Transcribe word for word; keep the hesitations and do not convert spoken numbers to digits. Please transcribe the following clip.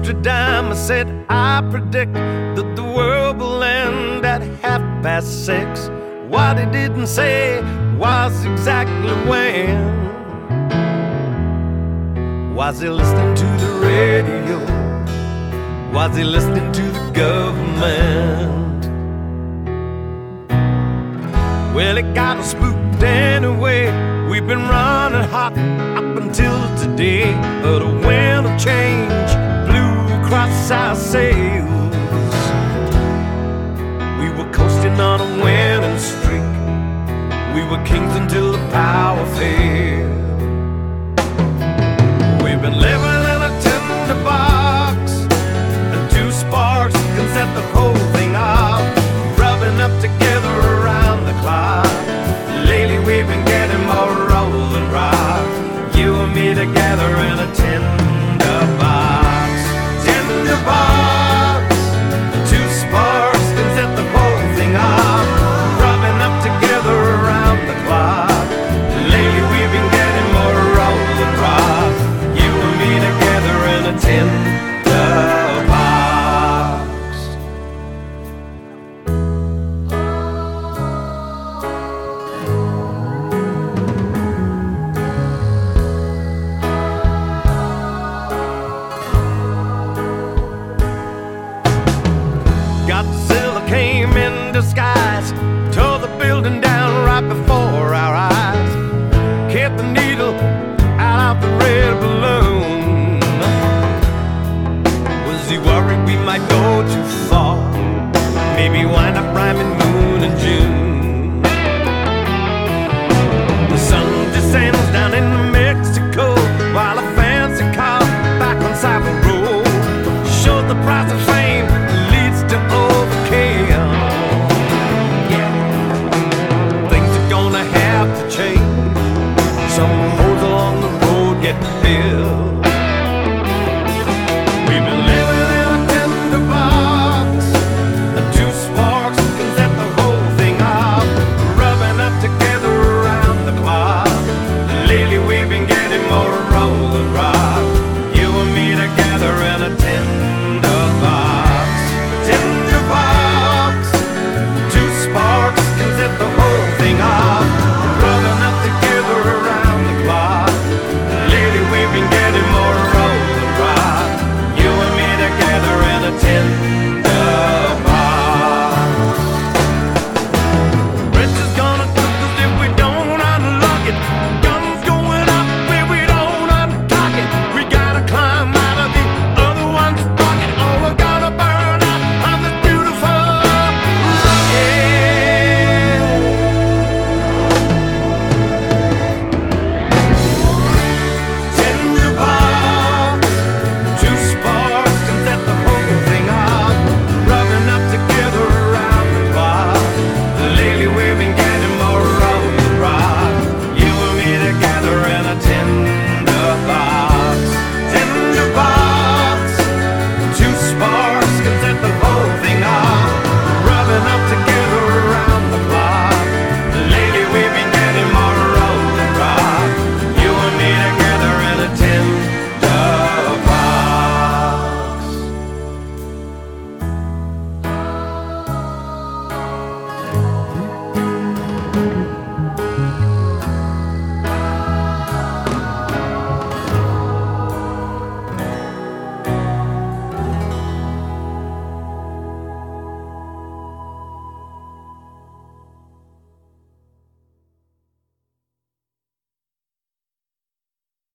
extra dime. I said, I predict that the world will end at half past six. What he didn't say was exactly when. Was he listening to the radio? Was he listening to the government? Well, it got us spooked anyway. We've been running hot up until today, but a wind of change blew across our sails. We were coasting on a winning streak. We were kings until the power failed. We've been living in a tinderbox, and two sparks can set the whole thing off, rubbing up together around the clock. Lately we've been getting more rolling rock, you and me together in a tinderbox. Tinderbox, two sparks can set the whole thing off, rubbing up together around the clock. Lately we've been getting more rolling rock, you and me together in a tinderbox. Godzilla came in disguise, tore the building down right before our eyes, kept the needle out of the red balloon. Was he worried we might go too far? Maybe wind up rhyming moon and June. The sun descends down into Mexico, while a fancy car back on Cyber Road showed the price of